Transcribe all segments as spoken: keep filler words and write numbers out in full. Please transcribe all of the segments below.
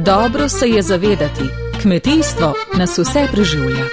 Dobro se je zavedati, kmetijstvo nas vse preživlja.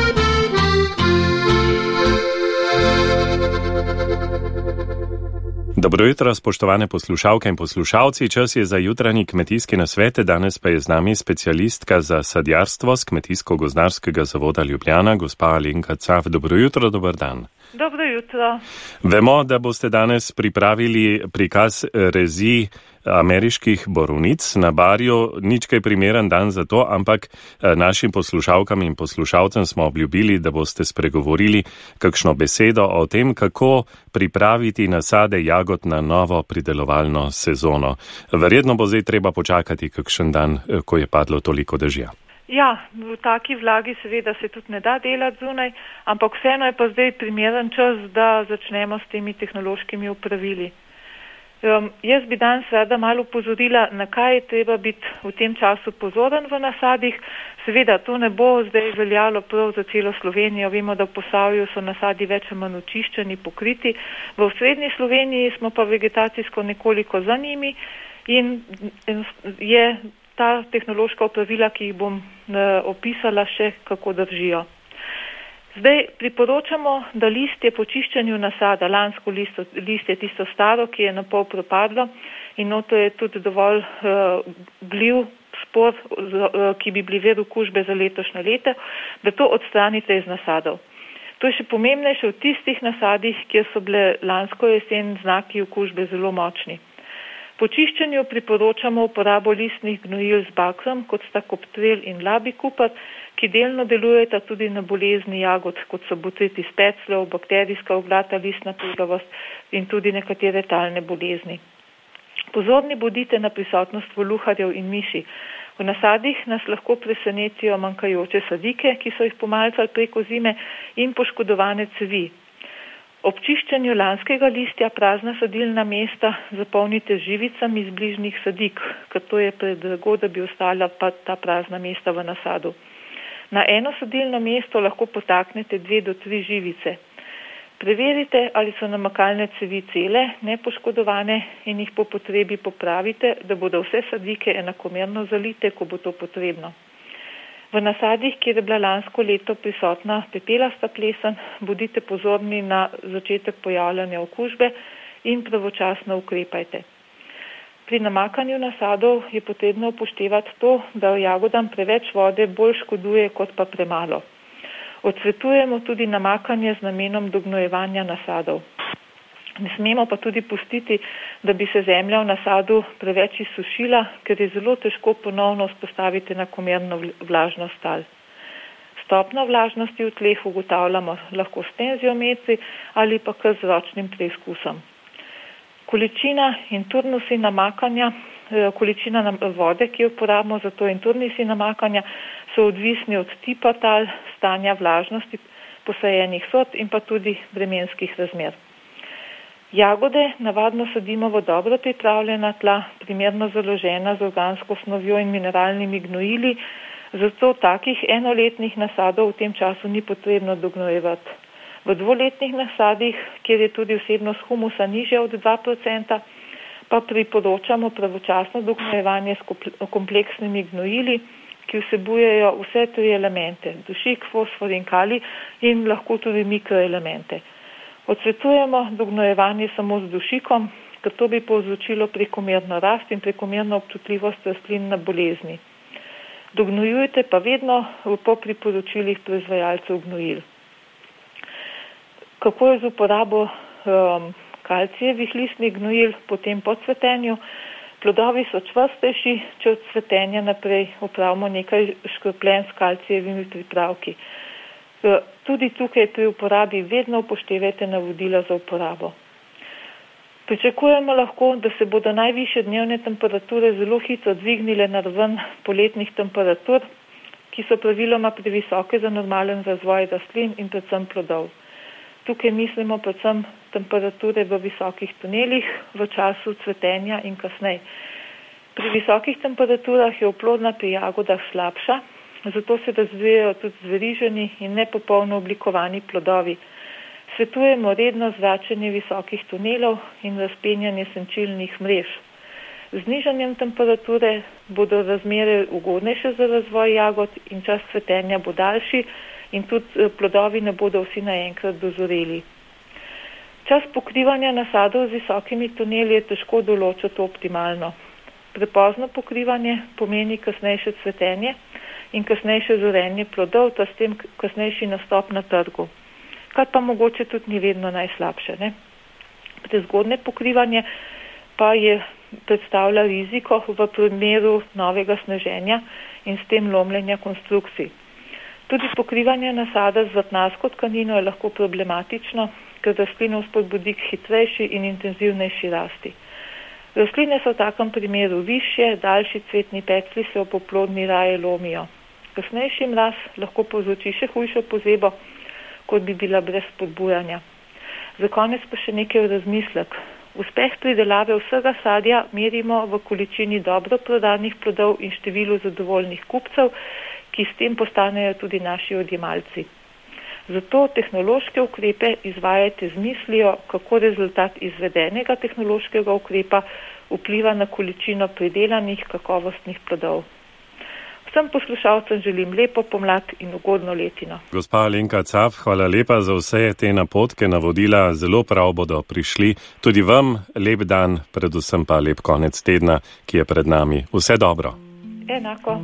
Dobro jutro, spoštovane poslušalke in poslušalci. Čas je za jutranji kmetijski nasvet. Danes pa je z nami specialistka za sadjarstvo z Kmetijsko-gozdarskega zavoda Ljubljana, gospa Alenka Caf. Dobro jutro, dober dan. Dobro jutro. Vemo, da boste danes pripravili prikaz rezi ameriških borovnic na Barju. Nič kaj primeren dan za to, ampak našim poslušalkam in poslušalcem smo obljubili, da boste spregovorili kakšno besedo o tem, kako pripraviti nasade jagod na novo pridelovalno sezono. Verjetno bo zdaj treba počakati kakšen dan, ko je padlo toliko dežja. Ja, v taki vlagi seveda se tudi ne da delati zunaj, ampak vseeno je pa zdaj primeren čas, da začnemo s temi tehnološkimi opravili. Um, jaz bi danes rada malo upozorila, na kaj je treba biti v tem času pozoren v nasadih. Seveda, to ne bo zdaj veljalo prav za celo Slovenijo. Vemo, da v Posavju so nasadi več ali manj očiščeni, pokriti. V srednji Sloveniji smo pa vegetacijsko nekoliko za njimi in je ta tehnološka opravila, ki jih bom uh, opisala, še kako držijo. Zdaj priporočamo, da listje po čiščenju nasada, lansko listo, listje tisto staro, ki je na pol propadlo in noto je tudi dovolj uh, gliv spor, uh, ki bi bili vir okužbe za letošnje leto, da to odstranite iz nasadov. To je še pomembnejše v tistih nasadih, kjer so bile lansko jesen znaki okužbe zelo močni. Po čiščenju priporočamo uporabo listnih gnojil z bakrom, kot sta koptrel in labikupat, ki delno delujeta tudi na bolezni jagod, kot so botritis pecljev, bakterijska oglata listna trgavost in tudi nekatere talne bolezni. Pozorni bodite na prisotnost voluharjev in miši. V nasadih nas lahko presenetijo manjkajoče sadike, ki so jih pomalcali preko zime, in poškodovane cevi. Ob čiščenju lanskega listja prazna sadilna mesta zapolnite živicami iz bližnjih sadik, ker to je predrago, da bi ostala pa ta prazna mesta v nasadu. Na eno sadilno mesto lahko potaknete dve do tri živice. Preverite, ali so namakalne cevi cele, nepoškodovane in jih po potrebi popravite, da bodo vse sadike enakomerno zalite, ko bo to potrebno. V nasadih, kjer je bila lansko leto prisotna pepelasta plesen, bodite pozorni na začetek pojavljanja okužbe in pravočasno ukrepajte. Pri namakanju nasadov je potrebno upoštevati to, da jagodam preveč vode bolj škoduje kot pa premalo. Odsvetujemo tudi namakanje z namenom dognojevanja nasadov. Ne smemo pa tudi pustiti, da bi se zemlja v nasadu preveč izsušila, ker je zelo težko ponovno vzpostaviti enakomerno vlažnost tal. Stopno vlažnosti v tleh ugotavljamo lahko s tenziometri ali pa kar z ročnim preizkusom. Količina in turnusi namakanja, količina vode, ki jo uporabimo za to, in turnusi namakanja so odvisni od tipa tal, stanja vlažnosti posajenih sort in pa tudi vremenskih razmer. Jagode navadno sadimo v dobro pripravljena tla, primerno založena z organsko snovjo in mineralnimi gnojili, zato takih enoletnih nasadov v tem času ni potrebno dognojevati. V dvoletnih nasadih, kjer je tudi vsebnost humusa nižja od dva procenta, pa priporočamo pravočasno dognojevanje s kompleksnimi gnojili, ki vsebujejo vse tri elemente, dušik, fosfor in kalij in lahko tudi mikroelemente. Odsvetujemo dognojevanje samo z dušikom, ker to bi povzročilo prekomerno rast in prekomerno občutljivost rastlin na bolezni. Dognojujte pa vedno po priporočilih proizvajalcev gnojil. Kako je z uporabo um, kalcijevih listnih gnojil potem po cvetenju? Plodovi so čvrstejši, če od cvetenja naprej opravimo nekaj škropljen s kalcijevimi pripravki. Tudi tukaj pri uporabi vedno upoštevajte navodila za uporabo. Pričakujemo lahko, da se bodo najvišje dnevne temperature zelo hitro dvignile na raven poletnih temperatur, ki so praviloma previsoke za normalen razvoj rastlin in predvsem plodov. Tukaj mislimo predvsem temperature v visokih tunelih v času cvetenja in kasneje. Pri visokih temperaturah je oplodna pri jagodah slabša, zato se razvijajo tudi zveriženi in nepopolno oblikovani plodovi. Svetujemo redno zračenje visokih tunelov in razpenjanje senčilnih mrež. Z znižanjem temperature bodo razmere ugodnejše za razvoj jagod in čas cvetenja bo daljši in tudi plodovi ne bodo vsi naenkrat dozoreli. Čas pokrivanja nasadov z visokimi tuneli je težko določiti optimalno. Prepozno pokrivanje pomeni kasnejše cvetenje in kasnejše zorenje plodov, ta s tem kasnejši nastop na trgu, kar pa mogoče tudi ni vedno najslabše. Ne? Prezgodne pokrivanje pa je predstavlja riziko v primeru novega sneženja in s tem lomljenja konstrukcij. Tudi pokrivanje nasada z vrtnarsko tkanino je lahko problematično, ker rastlino spodbudi k hitrejši in intenzivnejši rasti. Rastline so v takem primeru višje, daljši cvetni pecli se ob oplodni raje lomijo. Kasnejši mraz lahko povzroči še hujšo pozebo, kot bi bila brez spodbujanja. Za konec pa še nekaj v razmislek. Uspeh pridelave vsega sadja merimo v količini dobro prodanih plodov in številu zadovoljnih kupcev, ki s tem postanejo tudi naši odjemalci. Zato tehnološke ukrepe izvajajte z mislijo, kako rezultat izvedenega tehnološkega ukrepa vpliva na količino pridelanih kakovostnih plodov. Vsem poslušalcem želim lepo pomlad in ugodno letino. Gospa Alenka Caf, hvala lepa za vse te napotke, navodila, zelo prav bodo prišli. Tudi vam lep dan, predvsem pa lep konec tedna, ki je pred nami. Vse dobro. Enako.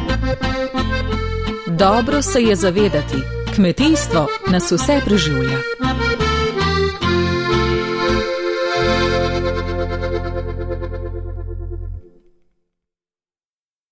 Dobro se je zavedati, kmetijstvo nas vse preživlja.